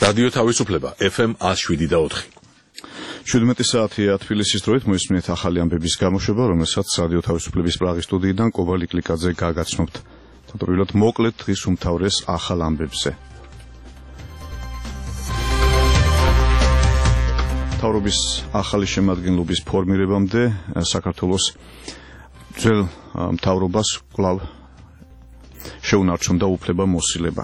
რადიო თავისუფლება FM 107.4. 17 საათია თბილისის დროით მოისმინეთ ახალი ამბების გამოშვება, რომელსაც რადიო თავისუფლების პრაღის სტუდიიდან კობალი კლიკაძე გაგაცნობთ. თავდაპირველად მოკლედ დღის უმთავრეს ახალ ამბებზე. მთავრობის ახალი შემადგენლობის ფორმირებამდე საქართველოს ძველ მთავრობას კვლავ შეუნარჩუნდა უფლება მოსილება.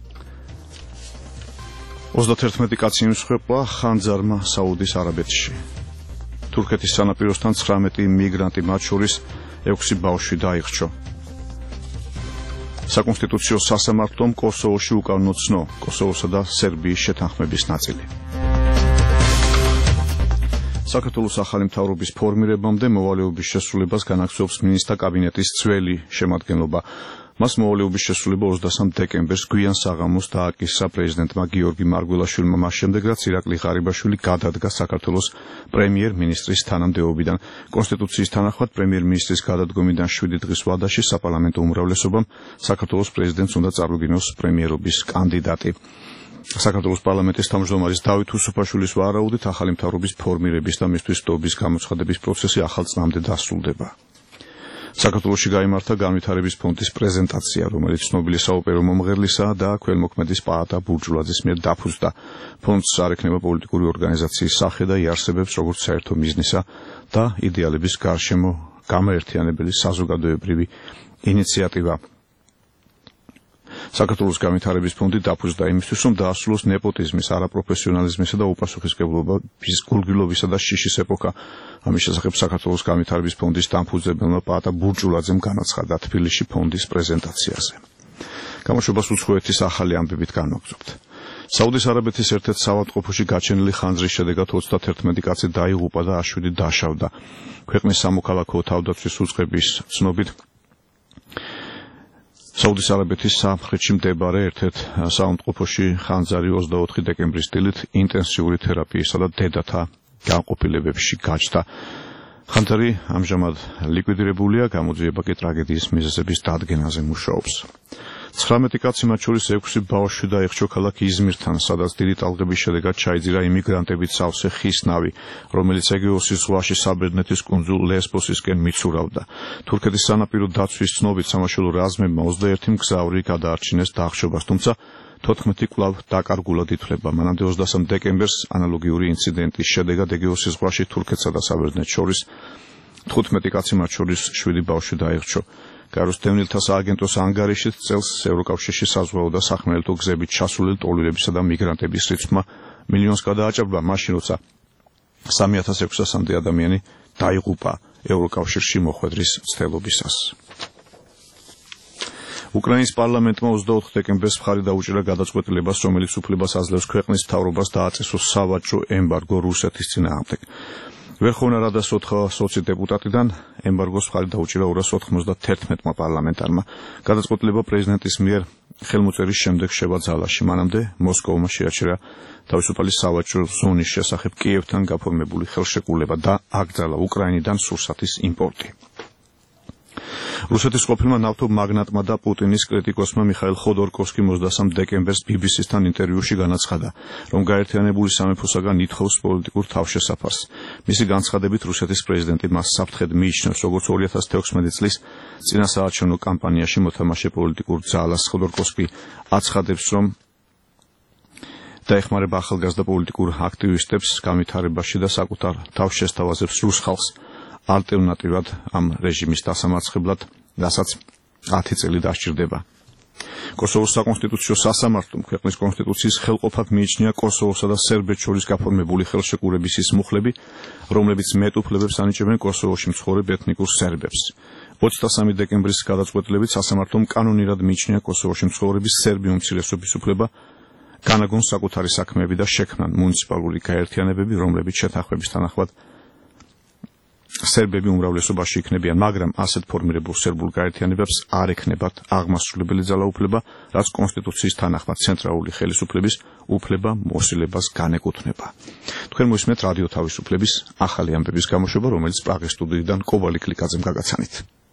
31 კაცი იმსხვერპლა ხანძარმა საუდის არაბეთში. თურქეთის სანაპიროსთან 19 მიგრანტი, მათ შორის 6 ბავშვი დაიხრჩო. საკონსტიტუციო სასამართლომ კოსოვოში უკანონო ცნო კოსოვოსა და სერბიის შეთანხმების ნაწილი. საქართველოს ახალი მთავრობის ფორმირებამდე მოვალეობის შესრულებას განაგრძობს მინისტრთა კაბინეტის ძველი შემადგენლობა. მას მოვალეობის შესრულება 23 დეკემბერს გვიან საღამოს დააკისრა პრეზიდენტმა გიორგი მარგველაშვილმა, მას შემდეგ რაც ირაკლი ღარიბაშვილი გადადგა საქართველოს პრემიერ-მინისტრის თანამდებობიდან. კონსტიტუციის თანახმად პრემიერ-მინისტრის გადადგომიდან 7 დღის ვადაში საპარლამენტო უმრავლესობამ საქართველოს პრეზიდენტს უნდა წარუდგინოს პრემიერობის კანდიდატი. საქართველოს პარლამენტის თავმჯდომარის დავით უსუფაშვილის ვარაუდით ახალი მთავრობის ფორმირების და მისთვის ტობის გამოცხადების პროცესი ახალ წლამდე დასრულდება. საქართველოში გაიმართა განვითარების ფონდის პრეზენტაცია, რომელიც ცნობილი საოპერო მომღერლისა და ქველმოქმედის პაატა ბურჯულაძის მიერ დაფუძნდა. ფონდს არ ექნება პოლიტიკური ორგანიზაციის სახე და იარსებებს როგორც საერთო მიზნისა და იდეალების გარშემო გამაერთიანებელი საზოგადოებრივი ინიციატივა. საქართველოს განვითარების ფონდი დაფუძნდა იმისთვის, რომ დაასრულოს ნეპოტიზმის, არაპროფესიონალიზმისა და უპასუხისმგებლობის გულგრილობისა და შიშის ეპოქა. ამის შესახებ საქართველოს განვითარების ფონდის დამფუძნებელმა პაატა ბურჯულაძემ განაცხადა თბილისში ფონდის პრეზენტაციაზე. გამოშვებას უცხოეთის ახალი ამბებით განვაგრძობთ. საუდის არაბეთის ერთ-ერთ საავადმყოფოში გაჩენილი ხანძრის შედეგად 31 კაცი დაიღუპა და 7 დაშავდა. ქვეყნის სამოქალაქო თავდაცვის უწყების ცნობით საუდის არაბეთის სამხრეთში მდებარე ერთ-ერთ საავადმყოფოში ხანძარი 24 დეკემბრის დილით ინტენსიური თერაპიისა და დედათა განყოფილებებში გაჩნდა. ხანძარი ამჟამად ლიკვიდირებულია, გამოძიება კი ტრაგედიის მიზეზების დადგენაზე მუშაობს. 19 კაცი, მათ შორის 6 ბავშვი დაიხრჩო ქალაქ იზმირთან, სადაც დიდი ტალღების შედეგად ჩაიძირა იმიგრანტებით სავსე ხის ნავი, რომელიც ეგეოსის ზღვაში საბერძნეთის კუნძულ ლესბოსისკენ მიცურავდა. თურქეთის სანაპირო დაცვის ცნობით სამაშველო რაზმებმა 21 მგზავრი გადაარჩინეს დახშობას, თუმცა 14 კვლავ დაკარგულად ითვლება. მანამდე 23 დეკემბერს ანალოგიური ინციდენტის შედეგად ეგეოსის ზღვაში თურქეთსა და საბერძნეთს შორის 15 კაცი, მათ შორის 7 ბავშვი დაიხრჩო. გაეროს დევნილთა სააგენტოს ანგარიშით წელს ევროკავშირში საზღვაო და სახმელეთო გზებით ჩასულელი ტოლირებისა და მიგრანტების რიცხვმა მილიონს გადააჭარბა, მაშინ როცა 3600-მდე ადამიანი დაიღუპა ევროკავშირში მოხვედრის მცდელობისას. უკრაინის პარლამენტმა 24 დეკემბერს მხარი დაუჭირა გადაწყვეტილებას, რომელიც უფლებას აძლევს ქვეყნის მთავრობას დააწესოს სავაჭრო ემბარგო რუსეთის წინააღმდეგ. ვერხოვნა რადას 420 დეპუტატიდან ემბარგოს მხარი დაუჭირა 291 პარლამენტარმა. გადაწყვეტილება პრეზიდენტის მიერ ხელმოწერის შემდეგ შევა ძალაში. მანამდე მოსკოვმა შეაჩერა თავისუფალი სავაჭრო ზონის შესახებ კიევთან გაფორმებული ხელშეკრულება და აკრძალა უკრაინიდან სურსათის იმპორტი. რუსეთის ყოფილმა ნავთობ მაგნატმა და პუტინის კრიტიკოსმა მიხაილ ხოდორკოვსკიმ 23 დეკემბერს BBC-სთან ინტერვიუში განაცხადა, რომ გაერთიანებული სამეფოსაგან ითხოვს პოლიტიკურ თავშესაფარს. მისი განცხადებით რუსეთის პრეზიდენტი მას საფრთხედ მიიჩნევს, როგორც 2016 წლის წინასაარჩევნო კამპანიაში მოთამაშე პოლიტიკურ ძალას. ხოდორკოვსკი აცხადებს, რომ დაეხმარება ახალგაზრდა პოლიტიკურ აქტივისტებს განვითარებაში და საკუთარ თავს შესთავაზებს რუს ხალხს ალტერნატიულად ამ რეჟიმის დასამარცხებლად, რასაც 10 წელი დასჭირდება. კოსოვოს საკონსტიტუციო სასამართლომ ქვეყნის კონსტიტუციის ხელყოფად მიიჩნია კოსოვოსა და სერბეთს შორის გაფორმებული ხელშეკრულების ის მუხლები, რომლებიც მეტუფლებებს ანიჭებენ კოსოვოში მცხოვრებ ეთნიკურ სერბებს. 23 დეკემბრის გადაწყვეტილებით სასამართლომ კანონირად მიიჩნია კოსოვოში მცხოვრების სერბი უმცირესობის უფლება განაგონ საკუთარი საქმეები და შექმნან მუნიციპალური გაერთიანებები, რომლებიც შეთანხმების თანახმად სერბები უმრავლესობაში იქნებიან, მაგრამ ასეთ ფორმირებულ სერბულ გაერთიანებებს არ ექნებათ აღმასრულებელი ძალაუფლება, რაც კონსტიტუციის თანახმად ცენტრალური ხელისუფლების უფლება მოსილებას განეკუთვნება. თქვენ მოისმენთ რადიო თავისუფლების ახალი ამბების გამოშვება, რომელიც პრაღის სტუდიიდან კობალი კლიკაძემ გაგაცანით.